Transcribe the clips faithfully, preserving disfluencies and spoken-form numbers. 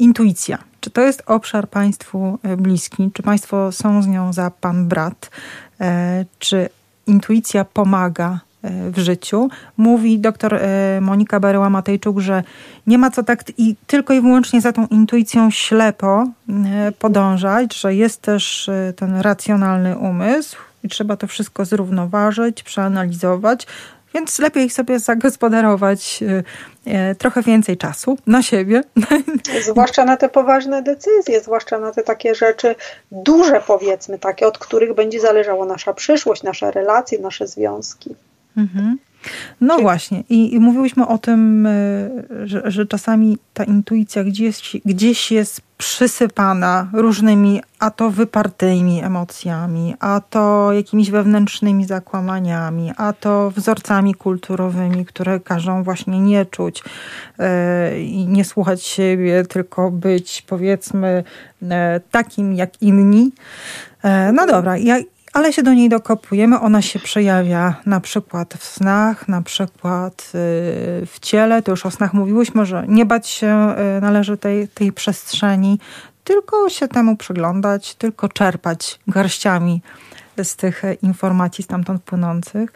intuicja. Czy to jest obszar Państwu bliski? Czy Państwo są z nią za pan brat? Czy intuicja pomaga w życiu? Mówi doktor Monika Baryła-Matejczuk, że nie ma co tak i tylko i wyłącznie za tą intuicją ślepo podążać, że jest też ten racjonalny umysł i trzeba to wszystko zrównoważyć, przeanalizować, więc lepiej sobie zagospodarować trochę więcej czasu na siebie. Zwłaszcza na te poważne decyzje, zwłaszcza na te takie rzeczy duże, powiedzmy, takie, od których będzie zależała nasza przyszłość, nasze relacje, nasze związki. Mhm. No Czyli... właśnie. I, I mówiłyśmy o tym, że, że czasami ta intuicja gdzieś, gdzieś jest przysypana różnymi, a to wypartymi emocjami, a to jakimiś wewnętrznymi zakłamaniami, a to wzorcami kulturowymi, które każą właśnie nie czuć yy, i nie słuchać siebie, tylko być, powiedzmy, yy, takim jak inni. Yy, no dobra, ja ale się do niej dokopujemy, ona się przejawia na przykład w snach, na przykład w ciele, to już o snach mówiłyśmy, że nie bać się należy tej, tej przestrzeni, tylko się temu przyglądać, tylko czerpać garściami z tych informacji stamtąd płynących.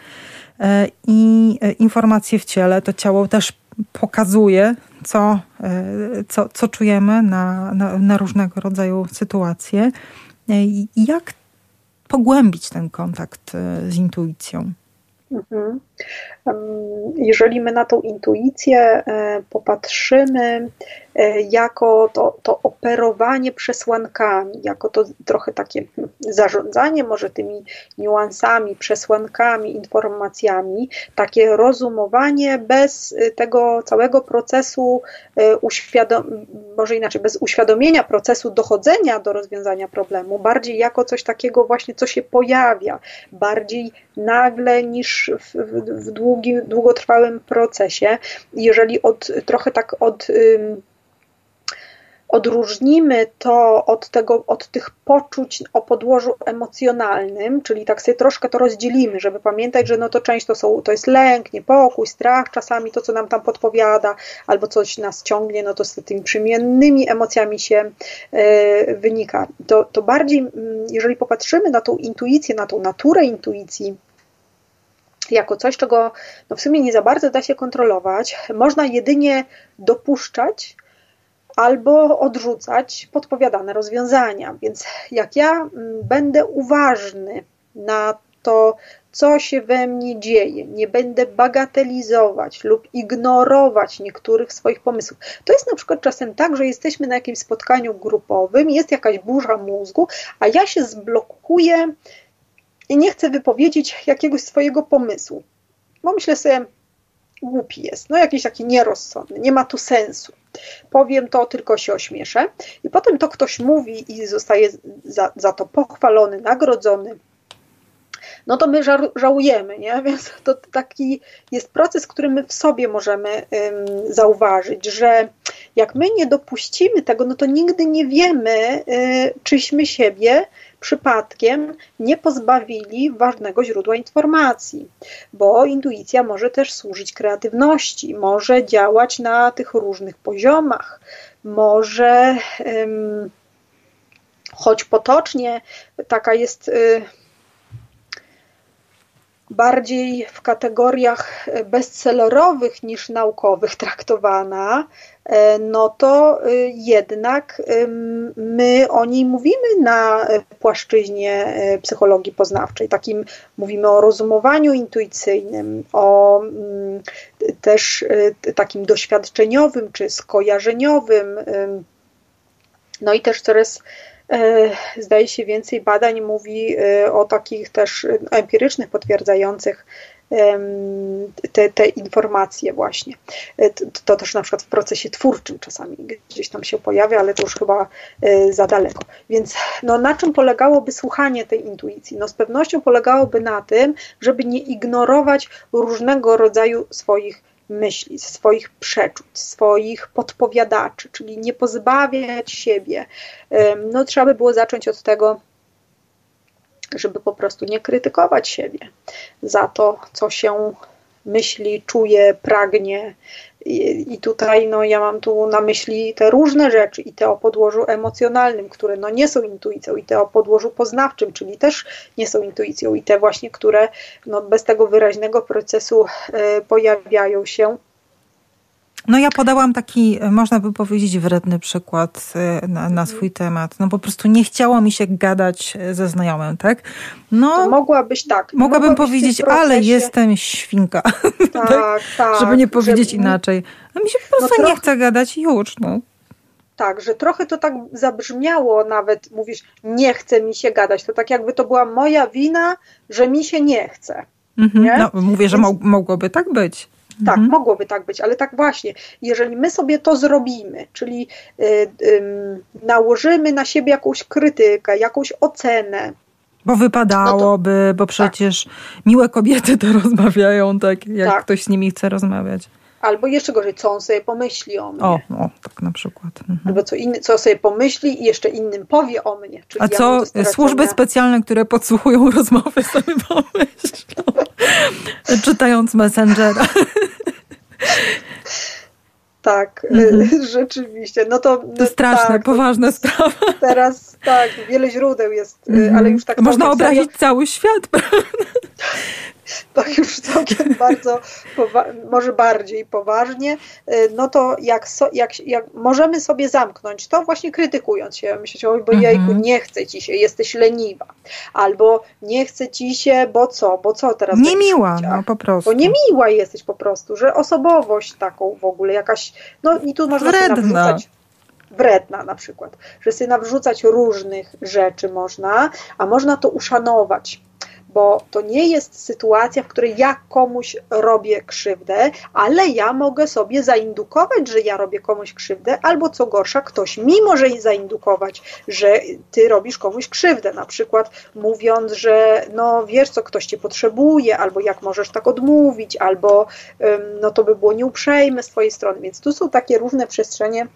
I informacje w ciele, to ciało też pokazuje, co, co, co czujemy na, na, na różnego rodzaju sytuacje. I jak pogłębić ten kontakt z intuicją? Mhm. Jeżeli my na tą intuicję popatrzymy jako to, to operowanie przesłankami, jako to trochę takie zarządzanie może tymi niuansami, przesłankami, informacjami, takie rozumowanie bez tego całego procesu uświadom- może inaczej, bez uświadomienia procesu dochodzenia do rozwiązania problemu, bardziej jako coś takiego właśnie, co się pojawia, bardziej nagle niż w, w, w długim, długotrwałym procesie. Jeżeli od, trochę tak od odróżnimy to od, tego, od tych poczuć o podłożu emocjonalnym, czyli tak sobie troszkę to rozdzielimy, żeby pamiętać, że no to część to, są, to jest lęk, niepokój, strach, czasami to, co nam tam podpowiada, albo coś nas ciągnie, no to z tymi przymiennymi emocjami się y, wynika. To, to bardziej, jeżeli popatrzymy na tą intuicję, na tą naturę intuicji, jako coś, czego no w sumie nie za bardzo da się kontrolować, można jedynie dopuszczać albo odrzucać podpowiadane rozwiązania. Więc jak ja będę uważny na to, co się we mnie dzieje, nie będę bagatelizować lub ignorować niektórych swoich pomysłów. To jest na przykład czasem tak, że jesteśmy na jakimś spotkaniu grupowym, jest jakaś burza mózgu, a ja się zblokuję i nie chcę wypowiedzieć jakiegoś swojego pomysłu. Bo myślę sobie, głupi jest, no jakiś taki nierozsądny, nie ma tu sensu. Powiem to, tylko się ośmieszę. I potem to ktoś mówi i zostaje za, za to pochwalony, nagrodzony. No to my ża- żałujemy, nie? Więc to taki jest proces, który my w sobie możemy ym, zauważyć, że jak my nie dopuścimy tego, no to nigdy nie wiemy, y, czyśmy siebie przypadkiem nie pozbawili ważnego źródła informacji, bo intuicja może też służyć kreatywności, może działać na tych różnych poziomach, może ym, choć potocznie taka jest y, bardziej w kategoriach bestsellerowych niż naukowych traktowana, no to jednak my o niej mówimy na płaszczyźnie psychologii poznawczej. Takim mówimy o rozumowaniu intuicyjnym, o też takim doświadczeniowym czy skojarzeniowym. No i też coraz zdaje się więcej badań mówi o takich też empirycznych, potwierdzających te, te informacje właśnie. To też na przykład w procesie twórczym czasami gdzieś tam się pojawia, ale to już chyba za daleko. Więc no, na czym polegałoby słuchanie tej intuicji? No, z pewnością polegałoby na tym, żeby nie ignorować różnego rodzaju swoich myśli, swoich przeczuć, swoich podpowiadaczy, czyli nie pozbawiać siebie. No, trzeba by było zacząć od tego, żeby po prostu nie krytykować siebie za to, co się myśli, czuje, pragnie. I, i tutaj no, ja mam tu na myśli te różne rzeczy i te o podłożu emocjonalnym, które no, nie są intuicją, i te o podłożu poznawczym, czyli też nie są intuicją, i te właśnie, które no, bez tego wyraźnego procesu y, pojawiają się. No ja podałam taki, można by powiedzieć, wredny przykład na, na swój temat. No po prostu nie chciało mi się gadać ze znajomym, tak? No, to mogłabyś tak. Mogłabym powiedzieć, procesie... ale jestem świnka. Tak, tak, tak. Żeby nie powiedzieć żeby... inaczej. A mi się po prostu no trochę... nie chce gadać i już, no. Tak, że trochę to tak zabrzmiało nawet, mówisz, nie chce mi się gadać. To tak jakby to była moja wina, że mi się nie chce. Mhm. Nie? No, mówię, że Więc... mogłoby tak być. Tak, mhm. mogłoby tak być, ale tak właśnie, jeżeli my sobie to zrobimy, czyli y, y, nałożymy na siebie jakąś krytykę, jakąś ocenę. Bo wypadałoby, no to, bo przecież tak. miłe kobiety to rozmawiają tak, jak tak. ktoś z nimi chce rozmawiać. Albo jeszcze gorzej, co on sobie pomyśli o mnie. O, o tak na przykład. Mhm. Albo co, inny, co sobie pomyśli i jeszcze innym powie o mnie. Czyli A co ja służby specjalne, które podsłuchują rozmowy, sobie pomyślą, czytając Messengera. Tak, mhm. rzeczywiście. No to, to straszne, tak, poważna sprawa. Teraz tak, wiele źródeł jest, mhm. ale już tak... Można obrazić serio. Cały świat, prawda? To już całkiem bardzo, może bardziej poważnie, no to jak, so, jak, jak możemy sobie zamknąć to właśnie krytykując się, myśleć, oj, bo jejku, mm-hmm. nie chce ci się, jesteś leniwa, albo nie chce ci się, bo co, bo co teraz? Niemiła, no po prostu. Bo niemiła jesteś po prostu, że osobowość taką w ogóle, jakaś, no i tu można sobie nawrzucać. Wredna na przykład, że sobie nawrzucać różnych rzeczy można, a można to uszanować. Bo to nie jest sytuacja, w której ja komuś robię krzywdę, ale ja mogę sobie zaindukować, że ja robię komuś krzywdę, albo co gorsza, ktoś mi może zaindukować, że ty robisz komuś krzywdę, na przykład mówiąc, że no wiesz co, ktoś cię potrzebuje, albo jak możesz tak odmówić, albo no to by było nieuprzejme z twojej strony, więc tu są takie różne przestrzenie,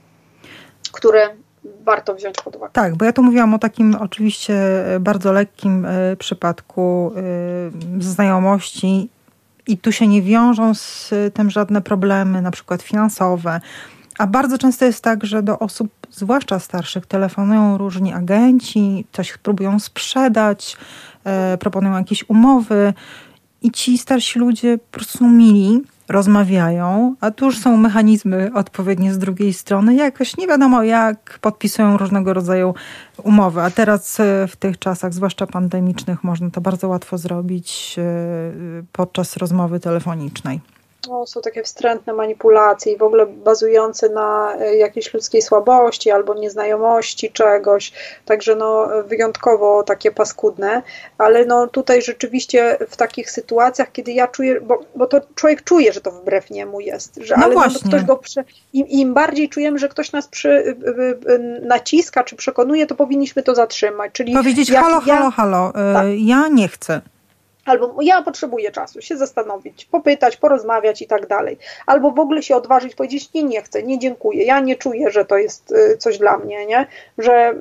które warto wziąć pod uwagę. Tak, bo ja tu mówiłam o takim oczywiście bardzo lekkim y, przypadku y, znajomości i tu się nie wiążą z tym żadne problemy, na przykład finansowe, a bardzo często jest tak, że do osób, zwłaszcza starszych, telefonują różni agenci, coś próbują sprzedać, y, proponują jakieś umowy i ci starsi ludzie po prostu są mili, rozmawiają, a tu już są mechanizmy odpowiednie z drugiej strony. Jakoś nie wiadomo jak podpisują różnego rodzaju umowy, a teraz w tych czasach, zwłaszcza pandemicznych, można to bardzo łatwo zrobić podczas rozmowy telefonicznej. No, są takie wstrętne manipulacje i w ogóle bazujące na jakiejś ludzkiej słabości albo nieznajomości czegoś, także no wyjątkowo takie paskudne, ale no tutaj rzeczywiście w takich sytuacjach, kiedy ja czuję, bo, bo to człowiek czuje, że to wbrew niemu jest, że no ale właśnie. No, ktoś go prze, im, im bardziej czujemy, że ktoś nas przy, naciska czy przekonuje, to powinniśmy to zatrzymać. Czyli powiedzieć jak, halo, ja, halo, halo, tak. ja nie chcę. Albo ja potrzebuję czasu, się zastanowić, popytać, porozmawiać i tak dalej. Albo w ogóle się odważyć, powiedzieć nie, nie chcę, nie dziękuję, ja nie czuję, że to jest coś dla mnie, nie? Że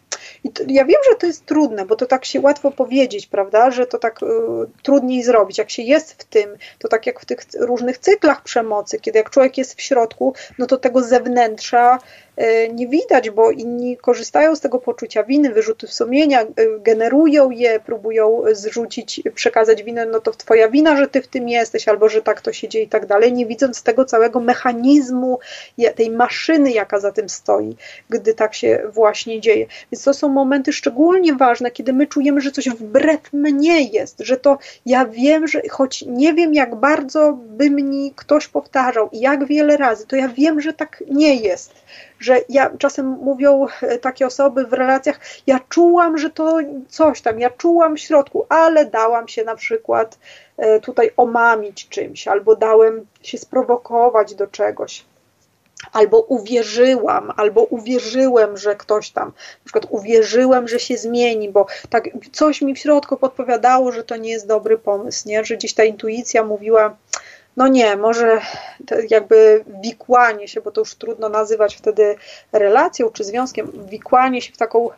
i to, ja wiem, że to jest trudne, bo to tak się łatwo powiedzieć, prawda, że to tak y, trudniej zrobić. Jak się jest w tym, to tak jak w tych różnych cyklach przemocy, kiedy jak człowiek jest w środku, no to tego zewnętrza y, nie widać, bo inni korzystają z tego poczucia winy, wyrzutów sumienia, y, generują je, próbują zrzucić, przekazać winę, no to twoja wina, że ty w tym jesteś, albo że tak to się dzieje i tak dalej, nie widząc tego całego mechanizmu, tej maszyny, jaka za tym stoi, gdy tak się właśnie dzieje. Więc to są momenty szczególnie ważne, kiedy my czujemy, że coś wbrew mnie jest, że to ja wiem, że choć nie wiem, jak bardzo by mi ktoś powtarzał i jak wiele razy, to ja wiem, że tak nie jest. Że ja, czasem mówią takie osoby w relacjach, ja czułam, że to coś tam, ja czułam w środku, ale dałam się na przykład tutaj omamić czymś, albo dałem się sprowokować do czegoś. Albo uwierzyłam, albo uwierzyłem, że ktoś tam, na przykład uwierzyłem, że się zmieni, bo tak coś mi w środku podpowiadało, że to nie jest dobry pomysł, nie? Że gdzieś ta intuicja mówiła, no nie, może jakby wikłanie się, bo to już trudno nazywać wtedy relacją czy związkiem, wikłanie się w taką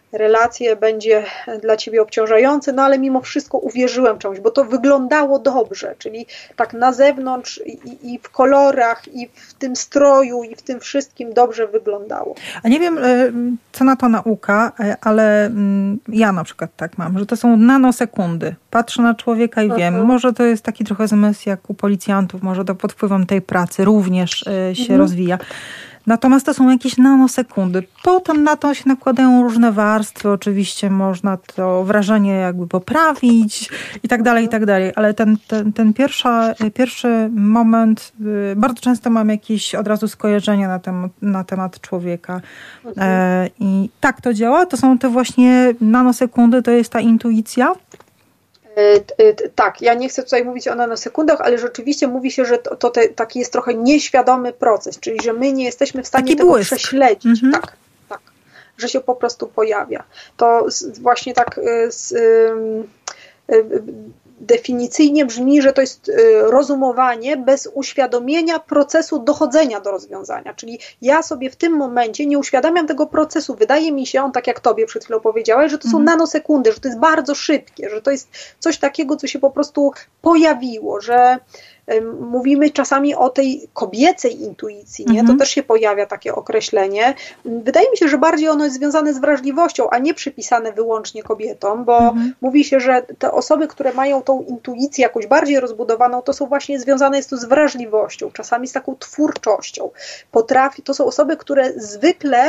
relacje będzie dla ciebie obciążające, no ale mimo wszystko uwierzyłem czemuś, bo to wyglądało dobrze, czyli tak na zewnątrz i, i w kolorach, i w tym stroju, i w tym wszystkim dobrze wyglądało. A nie wiem, co na to nauka, ale ja na przykład tak mam, że to są nanosekundy. Patrzę na człowieka i wiem, uh-huh. może to jest taki trochę zmysł jak u policjantów, może to pod wpływem tej pracy również się uh-huh. rozwija. Natomiast to są jakieś nanosekundy. Potem na to się nakładają różne warstwy. Oczywiście można to wrażenie jakby poprawić i tak dalej, i tak dalej. Ale ten, ten, ten pierwsza, pierwszy moment, bardzo często mam jakieś od razu skojarzenia na temat, na temat człowieka. Mhm. I tak to działa. To są te właśnie nanosekundy, to jest ta intuicja. Tak, ja nie chcę tutaj mówić o nanosekundach, ale rzeczywiście mówi się, że to, to te, taki jest trochę nieświadomy proces, czyli że my nie jesteśmy w stanie taki tego błysk. prześledzić. Mhm. Tak, tak, że się po prostu pojawia. To właśnie tak z, y, y, definicyjnie brzmi, że to jest rozumowanie bez uświadomienia procesu dochodzenia do rozwiązania. Czyli ja sobie w tym momencie nie uświadamiam tego procesu. Wydaje mi się, on tak jak tobie przed chwilą powiedziałeś, że to są mm. nanosekundy, że to jest bardzo szybkie, że to jest coś takiego, co się po prostu pojawiło, że mówimy czasami o tej kobiecej intuicji, nie? To też się pojawia takie określenie. Wydaje mi się, że bardziej ono jest związane z wrażliwością, a nie przypisane wyłącznie kobietom, bo mhm. mówi się, że te osoby, które mają tą intuicję jakoś bardziej rozbudowaną, to są właśnie związane jest to z wrażliwością, czasami z taką twórczością. Potrafi, to są osoby, które zwykle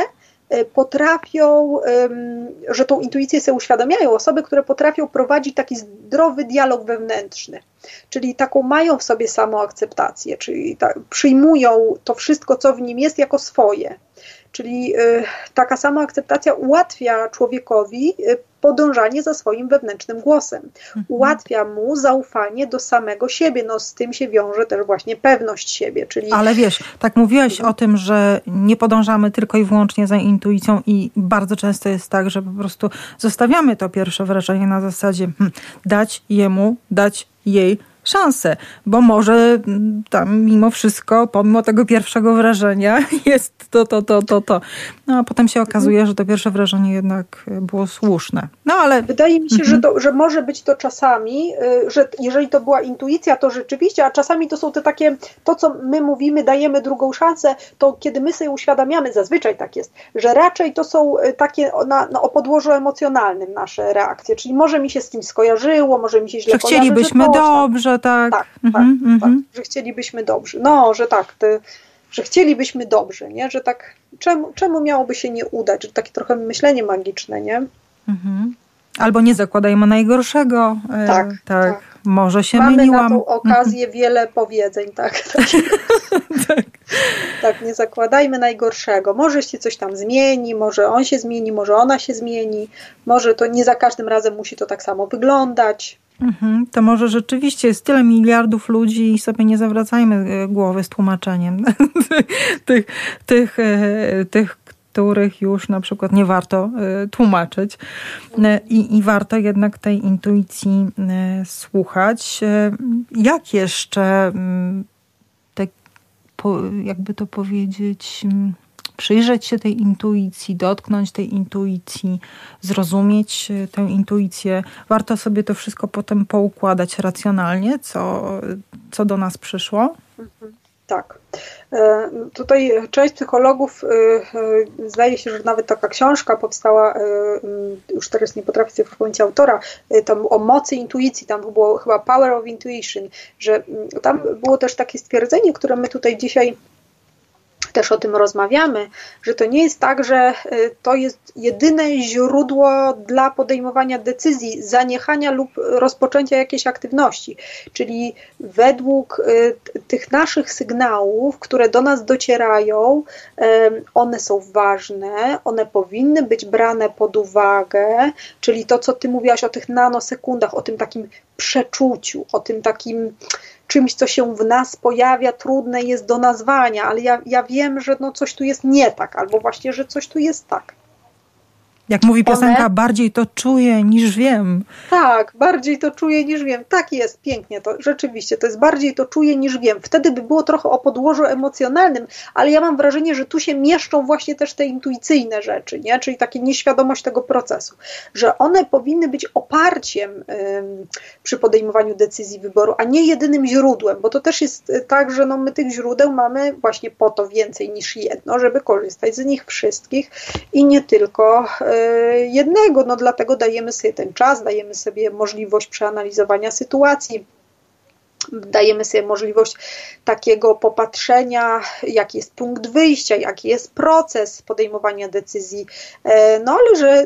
potrafią, że tą intuicję sobie uświadamiają, osoby, które potrafią prowadzić taki zdrowy dialog wewnętrzny, czyli taką mają w sobie samoakceptację, czyli ta, przyjmują to wszystko, co w nim jest, jako swoje. Czyli y, taka samoakceptacja ułatwia człowiekowi y, podążanie za swoim wewnętrznym głosem. Mhm. Ułatwia mu zaufanie do samego siebie. No z tym się wiąże też właśnie pewność siebie. Czyli... Ale wiesz, tak mówiłaś mhm. o tym, że nie podążamy tylko i wyłącznie za intuicją i bardzo często jest tak, że po prostu zostawiamy to pierwsze wrażenie na zasadzie hmm, dać jemu, dać jej szansę, bo może tam mimo wszystko, pomimo tego pierwszego wrażenia jest to, to, to, to, to. No a potem się okazuje, że to pierwsze wrażenie jednak było słuszne. No ale... Wydaje mi się, mhm. że, to, że może być to czasami, że jeżeli to była intuicja, to rzeczywiście, a czasami to są te takie, to co my mówimy, dajemy drugą szansę, to kiedy my sobie uświadamiamy, zazwyczaj tak jest, że raczej to są takie na, na, o podłożu emocjonalnym nasze reakcje, czyli może mi się z kimś skojarzyło, może mi się źle że kojarzy, chcielibyśmy że dobrze, tak. Tak, mhm, tak, mhm. tak, że chcielibyśmy dobrze. No, że tak, te, że chcielibyśmy dobrze, nie? Że tak, czemu, czemu miałoby się nie udać? Że takie trochę myślenie magiczne, nie? Mhm. Albo nie zakładajmy najgorszego. Tak, e, tak. tak. Może się Mamy myliłam. Mamy na tą okazję mhm. wiele powiedzeń, tak. Tak. tak. Tak, nie zakładajmy najgorszego. Może się coś tam zmieni, może on się zmieni, może ona się zmieni, może to nie za każdym razem musi to tak samo wyglądać. Mhm, to może rzeczywiście jest tyle miliardów ludzi i sobie nie zawracajmy głowy z tłumaczeniem tych, tych, tych, których już na przykład nie warto tłumaczyć. I, i warto jednak tej intuicji słuchać. Jak jeszcze, tak, jakby to powiedzieć, przyjrzeć się tej intuicji, dotknąć tej intuicji, zrozumieć tę intuicję. Warto sobie to wszystko potem poukładać racjonalnie, co, co do nas przyszło. Tak. Tutaj część psychologów, zdaje się, że nawet taka książka powstała, już teraz nie potrafię sobie przypomnieć autora, tam o mocy intuicji, tam było chyba Power of Intuition, że tam było też takie stwierdzenie, które my tutaj dzisiaj też o tym rozmawiamy, że to nie jest tak, że to jest jedyne źródło dla podejmowania decyzji, zaniechania lub rozpoczęcia jakiejś aktywności. Czyli według tych naszych sygnałów, które do nas docierają, one są ważne, one powinny być brane pod uwagę, czyli to, co ty mówiłaś o tych nanosekundach, o tym takim przeczuciu, o tym takim czymś, co się w nas pojawia, trudne jest do nazwania, ale ja, ja wiem, że no coś tu jest nie tak, albo właśnie, że coś tu jest tak. Jak mówi piosenka, one, bardziej to czuję niż wiem. Tak, bardziej to czuję niż wiem. Tak jest, pięknie to, rzeczywiście, to jest bardziej to czuję niż wiem. Wtedy by było trochę o podłożu emocjonalnym, ale ja mam wrażenie, że tu się mieszczą właśnie też te intuicyjne rzeczy, nie? Czyli taka nieświadomość tego procesu, że one powinny być oparciem ym, przy podejmowaniu decyzji wyboru, a nie jedynym źródłem, bo to też jest tak, że no, my tych źródeł mamy właśnie po to więcej niż jedno, żeby korzystać z nich wszystkich i nie tylko y, jednego, no dlatego dajemy sobie ten czas, dajemy sobie możliwość przeanalizowania sytuacji, dajemy sobie możliwość takiego popatrzenia, jaki jest punkt wyjścia, jaki jest proces podejmowania decyzji, no ale że,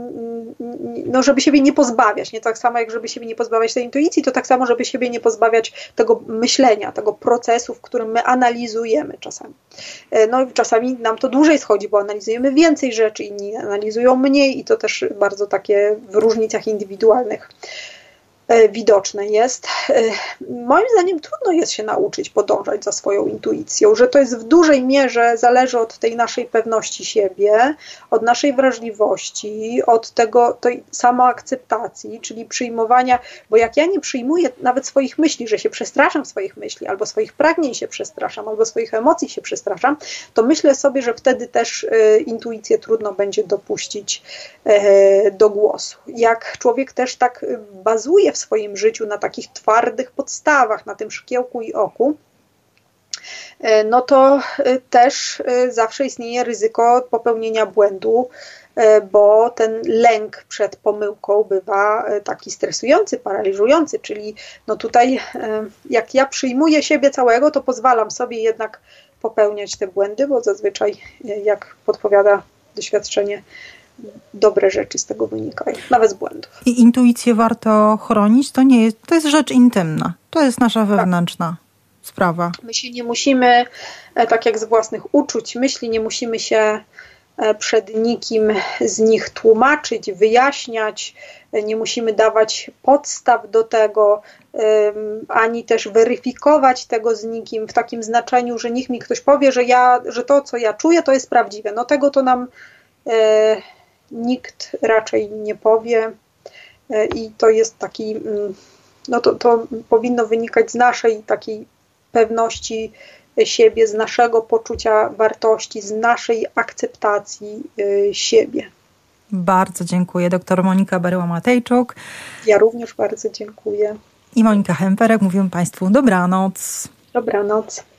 no, żeby siebie nie pozbawiać, nie tak samo jak żeby siebie nie pozbawiać tej intuicji, to tak samo, żeby siebie nie pozbawiać tego myślenia, tego procesu, w którym my analizujemy czasami. No i czasami nam to dłużej schodzi, bo analizujemy więcej rzeczy, inni analizują mniej i to też bardzo takie w różnicach indywidualnych widoczne jest. Moim zdaniem trudno jest się nauczyć podążać za swoją intuicją, że to jest w dużej mierze zależy od tej naszej pewności siebie, od naszej wrażliwości, od tego, tej samoakceptacji, czyli przyjmowania, bo jak ja nie przyjmuję nawet swoich myśli, że się przestraszam swoich myśli, albo swoich pragnień się przestraszam, albo swoich emocji się przestraszam, to myślę sobie, że wtedy też intuicję trudno będzie dopuścić do głosu. Jak człowiek też tak bazuje w swoim życiu na takich twardych podstawach, na tym szkiełku i oku, no to też zawsze istnieje ryzyko popełnienia błędu, bo ten lęk przed pomyłką bywa taki stresujący, paraliżujący, czyli no tutaj jak ja przyjmuję siebie całego, to pozwalam sobie jednak popełniać te błędy, bo zazwyczaj, jak podpowiada doświadczenie, dobre rzeczy z tego wynikają, nawet z błędów. I intuicję warto chronić, to nie jest, to jest rzecz intymna. To jest nasza wewnętrzna tak. sprawa. My się nie musimy, tak jak z własnych uczuć, myśli, nie musimy się przed nikim z nich tłumaczyć, wyjaśniać, nie musimy dawać podstaw do tego, ani też weryfikować tego z nikim w takim znaczeniu, że niech mi ktoś powie, że, ja, że to, co ja czuję, to jest prawdziwe. No tego to nam e, nikt raczej nie powie e, i to jest taki, no to, to powinno wynikać z naszej takiej pewności siebie, z naszego poczucia wartości, z naszej akceptacji y, siebie. Bardzo dziękuję. Doktor Monika Baryła-Matejczuk. Ja również bardzo dziękuję. I Monika Hemperek. Mówię Państwu dobranoc. Dobranoc.